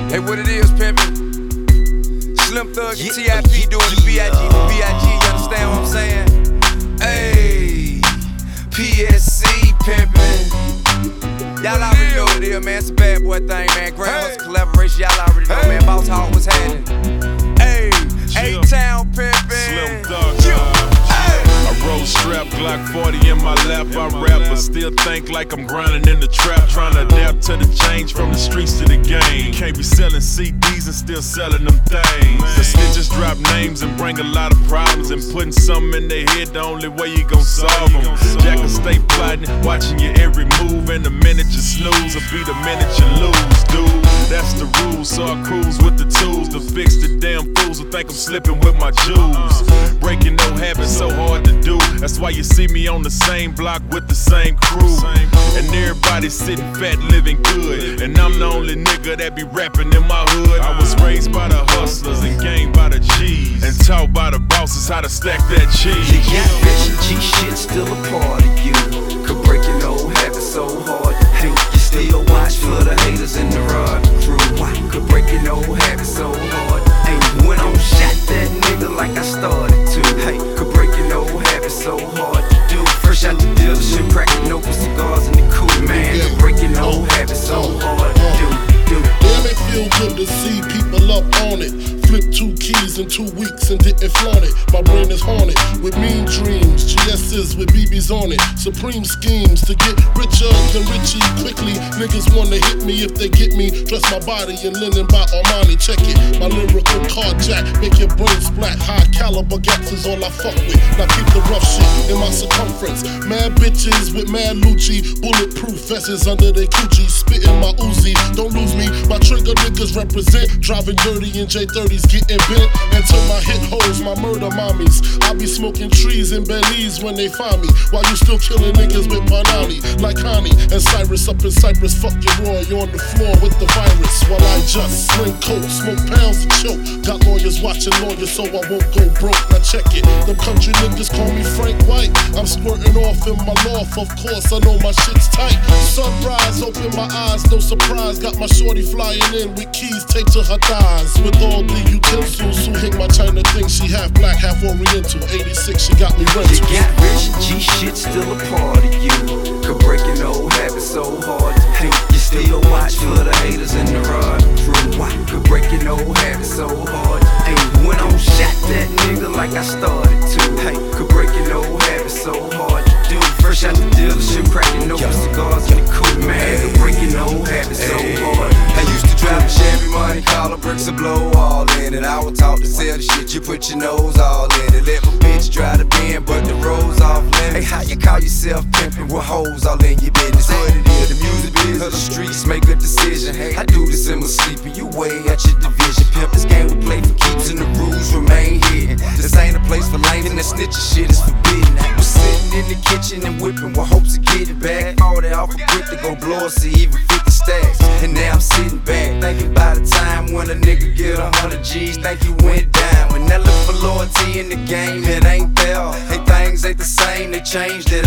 Hey, what it is, pimpin'? Slim Thug and T.I.P. doing the B.I.G. for B.I.G. You understand what I'm saying? Hey, PSC pimpin'. Y'all already know what it is, man. It's a bad boy thing, man. Grand Hustle collaboration, y'all already know, man. Boss Hog, what's happening? Hey, A-Town pimpin'. Slim Thug. I roll strap, Glock 40 in my lap. I rap, but still think like I'm grinding in the trap. Trying to adapt to the change from the streets to the game. Can't be selling CDs and still selling them things. The snitches drop names and bring a lot of problems. And putting something in their head, the only way you gon' solve them. Jack will stay plotting, watching your every move. And the minute you snooze will be the minute you lose, dude. That's the rules, so I cruise with the tools to fix the damn fools who think I'm slipping with my jewels. Breaking no habits so hard to do. That's why you see me on the same block with the same crew. And everybody sitting fat, living good. And I'm the only nigga that be rapping in my hood. I was raised by the hustlers and gained by the G's. And taught by the bosses how to stack that cheese. You got rich and G shit still a part of you. Could break your old habits so hard to do. You still watch for the haters in the rod crew. Could break your old habits so hard. Hey, went on shot that nigga like I started to. Hey, could break your old habits so hard to do. Fresh out the dealership, cracking open cigars in the cool, man. Could break your old habits so hard to do. Damn, it feel good to see people up on it. Flipped 2 keys in 2 weeks and didn't flaunt it. My brain is haunted with mean dreams, GS's with BBs on it. Supreme schemes to get richer than Richie quickly. Niggas wanna hit me if they get me. Dress my body in linen by Armani, check it. My lyrical carjack, make your brain splat. High caliber gats is all I fuck with. Now keep the rough shit in my circumference. Mad bitches with mad Lucci, bulletproof vests under their coochie. Spitting my Uzi, don't lose me. My trigger niggas represent. Driving dirty in J30s, getting bent. Until my hit hoes, my murder mommies. I be smoking trees in Belize when they find me. While you still killing niggas with Banani. Like Connie and Cyrus up in Cyprus. Fuck your Roy, you on the floor with the virus. While I just sling coke, smoke pounds and choke. Got lawyers watching lawyers so I won't go broke. Now check it, them country niggas call me Frank White. I'm squirting off in my loft, of course I know my shit's tight. Sunrise, open my eyes, no surprise. Got my shorty flying in with keys taped to her thighs. With all the utensils, who hit my China thing. She half black, half oriental. 86, she got me rental. You got rich and G shit still a part of you. Could break your old habits so hard to do. You still watch for the haters in the rod crew. Could break your old habits so hard. Hey, went on shot that nigga like I started to. Hey, could break your old habits so hard to do. Fresh out the dealership, cracking open cigars in the cool, man. Could break your old habits so hard. I used to drive a Chevy Monte Carlo, bricks and blow all in it. I was taught to sell the shit, you put your nose all in it. Let my bitch drive the Benz, but the roads off limits. Hey, how you call yourself pimpin' with hoes all in your business? What it is, the music biz or the streets, make a decision. Hey, I do this in my sleep and you way at your division. Pimp, this game we play for keeps and the rules remain hidden. This ain't a place for lame and that snitching shit is forbidden. We're sitting in the kitchen and whipping with hopes to get it back. All that off a brick to go blow us to even 50 stacks. And now I'm sitting back, thinking about the time when a nigga get 100 G's, think he went down. When that look for loyalty in the game, it ain't there. Hey, things ain't the same, they changed, it